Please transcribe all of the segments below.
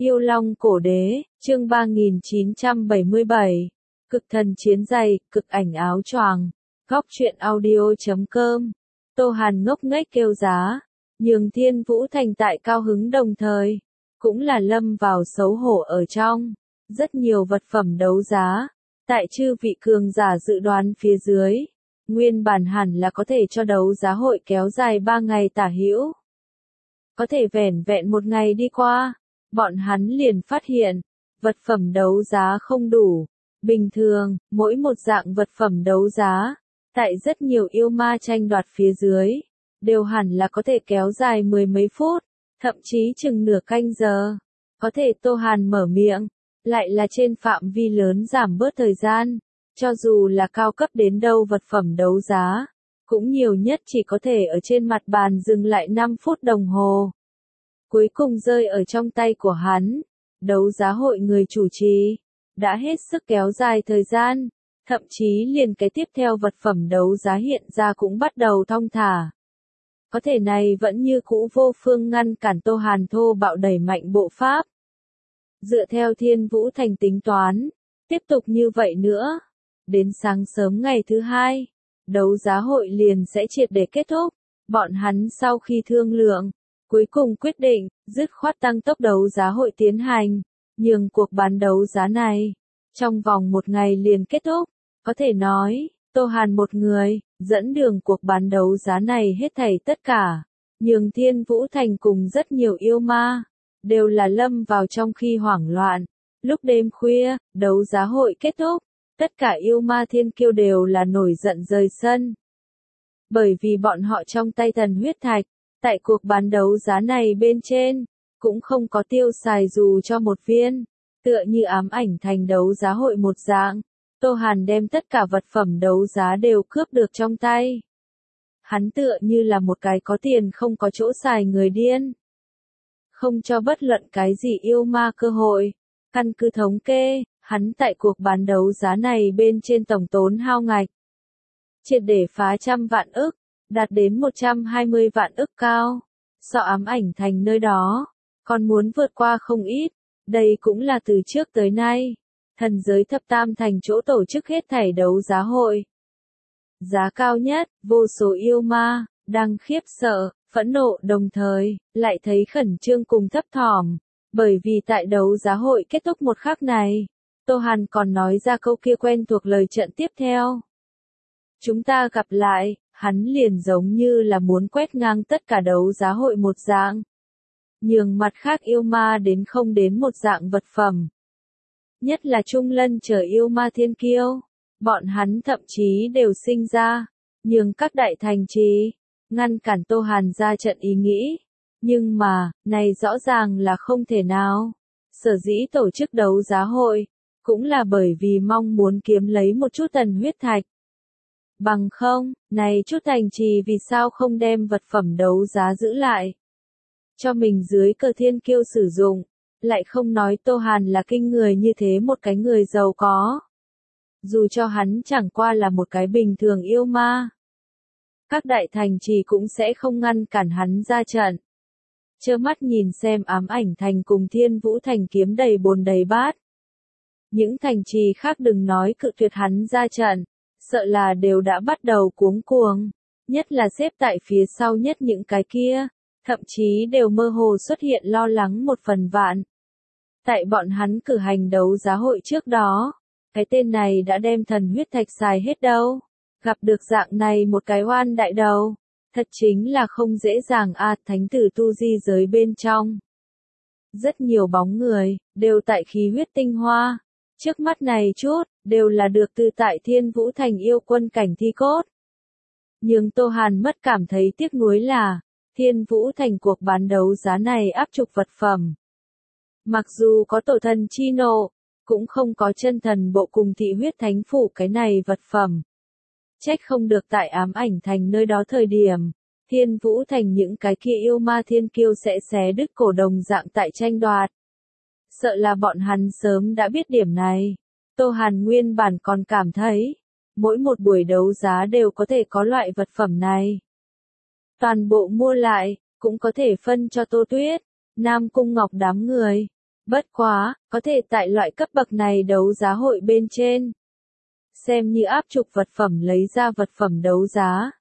Yêu Long Cổ Đế, chương 3977. Cực thần chiến giày, cực ảnh áo choàng. Góc truyện audio.com. Tô Hàn ngốc nghếch kêu giá, nhường Thiên Vũ Thành tại cao hứng đồng thời, cũng là lâm vào xấu hổ ở trong. Rất nhiều vật phẩm đấu giá, tại chư vị cường giả dự đoán phía dưới, nguyên bản hẳn là có thể cho đấu giá hội kéo dài 3 ngày tả hữu. Có thể vẻn vẹn một ngày đi qua, bọn hắn liền phát hiện, vật phẩm đấu giá không đủ. Bình thường, mỗi một dạng vật phẩm đấu giá, tại rất nhiều yêu ma tranh đoạt phía dưới, đều hẳn là có thể kéo dài mười mấy phút, thậm chí chừng nửa canh giờ. Có thể Tô Hàn mở miệng, lại là trên phạm vi lớn giảm bớt thời gian, cho dù là cao cấp đến đâu vật phẩm đấu giá, cũng nhiều nhất chỉ có thể ở trên mặt bàn dừng lại 5 phút đồng hồ. Cuối cùng rơi ở trong tay của hắn, đấu giá hội người chủ trì, đã hết sức kéo dài thời gian, thậm chí liền cái tiếp theo vật phẩm đấu giá hiện ra cũng bắt đầu thong thả. Có thể này vẫn như cũ vô phương ngăn cản Tô Hàn thô bạo đẩy mạnh bộ pháp. Dựa theo Thiên Vũ Thành tính toán, tiếp tục như vậy nữa, đến sáng sớm ngày thứ hai, đấu giá hội liền sẽ triệt để kết thúc. Bọn hắn sau khi thương lượng, cuối cùng quyết định, dứt khoát tăng tốc đấu giá hội tiến hành, nhường cuộc bán đấu giá này, trong vòng một ngày liền kết thúc. Có thể nói, Tô Hàn một người, dẫn đường cuộc bán đấu giá này hết thảy tất cả, nhường Thiên Vũ Thành cùng rất nhiều yêu ma, đều là lâm vào trong khi hoảng loạn. Lúc đêm khuya, đấu giá hội kết thúc, tất cả yêu ma thiên kiêu đều là nổi giận rời sân. Bởi vì bọn họ trong tay thần huyết thạch, tại cuộc bán đấu giá này bên trên, cũng không có tiêu xài dù cho một viên, tựa như ám ảnh thành đấu giá hội một dạng. Tô Hàn đem tất cả vật phẩm đấu giá đều cướp được trong tay. Hắn tựa như là một cái có tiền không có chỗ xài người điên. Không cho bất luận cái gì yêu ma cơ hội. Căn cứ thống kê, hắn tại cuộc bán đấu giá này bên trên tổng tốn hao ngạch, triệt để phá 100 vạn ức, đạt đến 120 vạn ức cao. So ám ảnh thành nơi đó, còn muốn vượt qua không ít. Đây cũng là từ trước tới nay, thần giới thập tam thành chỗ tổ chức hết thảy đấu giá hội. Giá cao nhất, vô số yêu ma, đang khiếp sợ, phẫn nộ đồng thời, lại thấy khẩn trương cùng thấp thỏm. Bởi vì tại đấu giá hội kết thúc một khắc này, Tô Hàn còn nói ra câu kia quen thuộc lời trận tiếp theo. Chúng ta gặp lại, hắn liền giống như là muốn quét ngang tất cả đấu giá hội một dạng. Nhường mặt khác yêu ma đến không đến một dạng vật phẩm. Nhất là Trung Lân chờ yêu ma thiên kiêu, bọn hắn thậm chí đều sinh ra, nhường các đại thành trì, ngăn cản Tô Hàn ra trận ý nghĩ. Nhưng mà, này rõ ràng là không thể nào. Sở dĩ tổ chức đấu giá hội, cũng là bởi vì mong muốn kiếm lấy một chút thần huyết thạch. Bằng không, này chút thành trì vì sao không đem vật phẩm đấu giá giữ lại, cho mình dưới cờ thiên kiêu sử dụng. Lại không nói Tô Hàn là kinh người như thế một cái người giàu có. Dù cho hắn chẳng qua là một cái bình thường yêu ma, các đại thành trì cũng sẽ không ngăn cản hắn ra trận. Trơ mắt nhìn xem ám ảnh thành cùng Thiên Vũ Thành kiếm đầy bồn đầy bát. Những thành trì khác đừng nói cự tuyệt hắn ra trận, sợ là đều đã bắt đầu cuống cuồng. Nhất là xếp tại phía sau nhất những cái kia, thậm chí đều mơ hồ xuất hiện lo lắng một phần vạn. Tại bọn hắn cử hành đấu giá hội trước đó, cái tên này đã đem thần huyết thạch xài hết đâu. Gặp được dạng này một cái oan đại đầu, thật chính là không dễ dàng thánh tử tu di giới bên trong. Rất nhiều bóng người, đều tại khí huyết tinh hoa. Trước mắt này chút, đều là được từ tại Thiên Vũ Thành yêu quân cảnh thi cốt. Nhưng Tô Hàn mất cảm thấy tiếc nuối là, Thiên Vũ Thành cuộc bán đấu giá này áp trục vật phẩm. Mặc dù có tổ thần chi nộ, cũng không có chân thần bộ cùng thị huyết thánh phủ cái này vật phẩm. Trách không được tại ám ảnh thành nơi đó thời điểm, Thiên Vũ Thành những cái kia yêu ma thiên kiêu sẽ xé đứt cổ đồng dạng tại tranh đoạt. Sợ là bọn hắn sớm đã biết điểm này. Tô Hàn nguyên bản còn cảm thấy, mỗi một buổi đấu giá đều có thể có loại vật phẩm này. Toàn bộ mua lại, cũng có thể phân cho Tô Tuyết, Nam Cung Ngọc đám người. Bất quá, có thể tại loại cấp bậc này đấu giá hội bên trên. Xem như áp trục vật phẩm lấy ra vật phẩm đấu giá.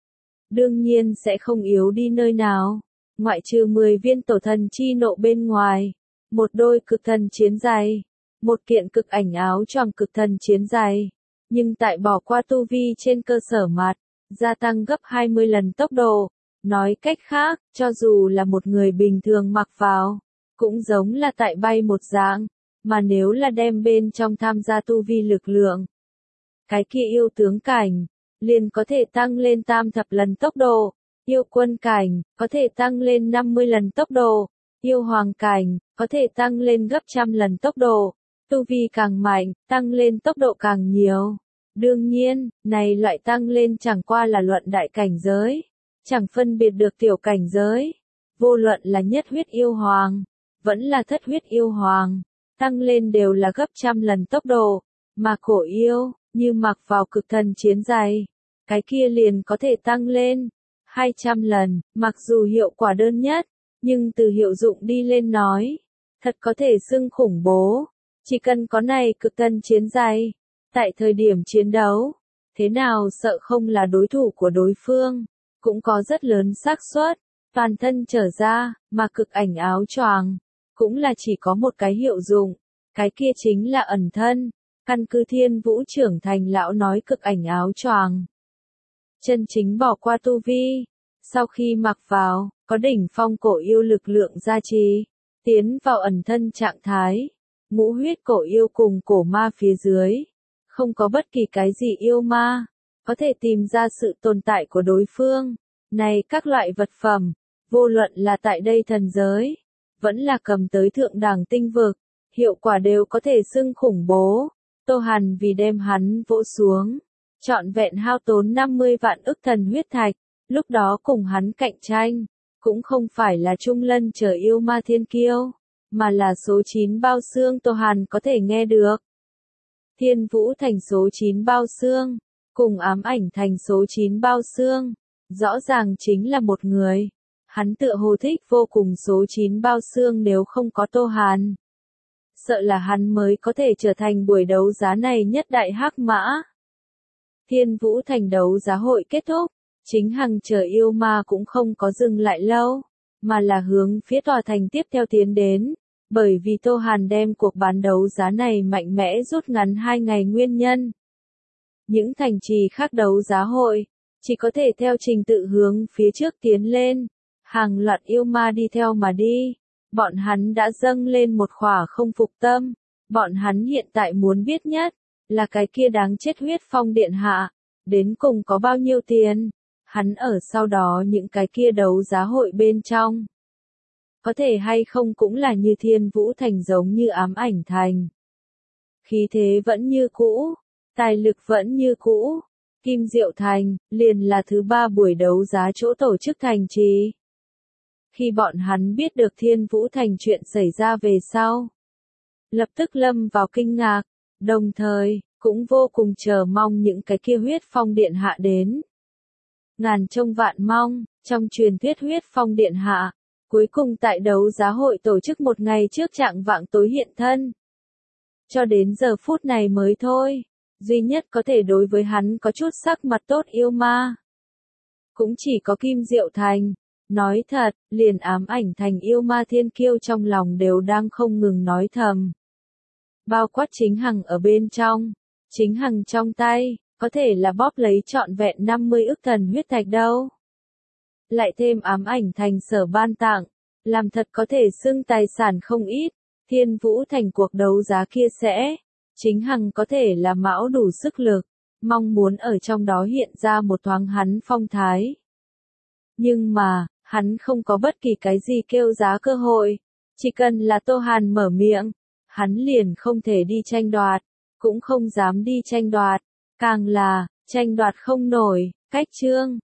Đương nhiên sẽ không yếu đi nơi nào. Ngoại trừ 10 viên tổ thần chi nộ bên ngoài. Một đôi cực thần chiến giày. Một kiện cực ảnh áo choàng cực thần chiến giày. Nhưng tại bỏ qua tu vi trên cơ sở mặt, gia tăng gấp 20 lần tốc độ. Nói cách khác, cho dù là một người bình thường mặc vào, cũng giống là tại bay một dạng, mà nếu là đem bên trong tham gia tu vi lực lượng. Cái kia yêu tướng cảnh, liền có thể tăng lên tam thập lần tốc độ, yêu quân cảnh, có thể tăng lên 50 lần tốc độ, yêu hoàng cảnh, có thể tăng lên gấp trăm lần tốc độ, tu vi càng mạnh, tăng lên tốc độ càng nhiều. Đương nhiên, này loại tăng lên chẳng qua là luận đại cảnh giới, chẳng phân biệt được tiểu cảnh giới, vô luận là nhất huyết yêu hoàng, vẫn là thất huyết yêu hoàng, tăng lên đều là gấp trăm lần tốc độ, mà cổ yêu, như mặc vào cực thần chiến giày, cái kia liền có thể tăng lên 200 lần, mặc dù hiệu quả đơn nhất, nhưng từ hiệu dụng đi lên nói, thật có thể xưng khủng bố, chỉ cần có này cực thần chiến giày, tại thời điểm chiến đấu, thế nào sợ không là đối thủ của đối phương, cũng có rất lớn xác suất toàn thân trở ra, mà cực ảnh áo choàng cũng là chỉ có một cái hiệu dụng, cái kia chính là ẩn thân. Căn cứ Thiên Vũ trưởng thành lão nói cực ảnh áo choàng, chân chính bỏ qua tu vi, sau khi mặc vào, có đỉnh phong cổ yêu lực lượng gia trì, tiến vào ẩn thân trạng thái, ngũ huyết cổ yêu cùng cổ ma phía dưới, không có bất kỳ cái gì yêu ma, có thể tìm ra sự tồn tại của đối phương. Này các loại vật phẩm, vô luận là tại đây thần giới, vẫn là cầm tới thượng đẳng tinh vực, hiệu quả đều có thể xưng khủng bố. Tô Hàn vì đem hắn vỗ xuống, trọn vẹn hao tốn 50 vạn ức thần huyết thạch, lúc đó cùng hắn cạnh tranh, cũng không phải là Trung Lân chờ yêu ma thiên kiêu, mà là số 9 bao xương Tô Hàn có thể nghe được. Thiên Vũ thành số 9 bao xương, cùng ám ảnh thành số 9 bao xương, rõ ràng chính là một người. Hắn tựa hồ thích vô cùng số 9 bao xương nếu không có Tô Hàn. Sợ là hắn mới có thể trở thành buổi đấu giá này nhất đại hắc mã. Thiên Vũ thành đấu giá hội kết thúc, chính Hằng chờ yêu ma cũng không có dừng lại lâu, mà là hướng phía tòa thành tiếp theo tiến đến, bởi vì Tô Hàn đem cuộc bán đấu giá này mạnh mẽ rút ngắn 2 ngày nguyên nhân. Những thành trì khác đấu giá hội, chỉ có thể theo trình tự hướng phía trước tiến lên, hàng loạt yêu ma đi theo mà đi. Bọn hắn đã dâng lên một khỏa không phục tâm, bọn hắn hiện tại muốn biết nhất, là cái kia đáng chết huyết phong điện hạ, đến cùng có bao nhiêu tiền, hắn ở sau đó những cái kia đấu giá hội bên trong. Có thể hay không cũng là như Thiên Vũ thành giống như ám ảnh thành. Khí thế vẫn như cũ, tài lực vẫn như cũ, Kim Diệu thành, liền là thứ 3 buổi đấu giá chỗ tổ chức thành trì. Khi bọn hắn biết được Thiên Vũ thành chuyện xảy ra về sau, lập tức lâm vào kinh ngạc, đồng thời, cũng vô cùng chờ mong những cái kia huyết phong điện hạ đến. Ngàn trông vạn mong, trong truyền thuyết huyết phong điện hạ, cuối cùng tại đấu giá hội tổ chức một ngày trước trạng vạng tối hiện thân. Cho đến giờ phút này mới thôi, duy nhất có thể đối với hắn có chút sắc mặt tốt yêu ma. Cũng chỉ có Kim Diệu thành. Nói thật, liền ám ảnh thành yêu ma thiên kiêu trong lòng đều đang không ngừng nói thầm. Bao quát chính Hằng ở bên trong, chính Hằng trong tay, có thể là bóp lấy trọn vẹn 50 ức thần huyết thạch đâu. Lại thêm ám ảnh thành sở ban tặng, làm thật có thể xưng tài sản không ít, Thiên Vũ thành cuộc đấu giá kia sẽ, chính Hằng có thể là mão đủ sức lực, mong muốn ở trong đó hiện ra một thoáng hắn phong thái. Nhưng mà, hắn không có bất kỳ cái gì kêu giá cơ hội, chỉ cần là Tô Hàn mở miệng, hắn liền không thể đi tranh đoạt, cũng không dám đi tranh đoạt, càng là, tranh đoạt không nổi, cách chương.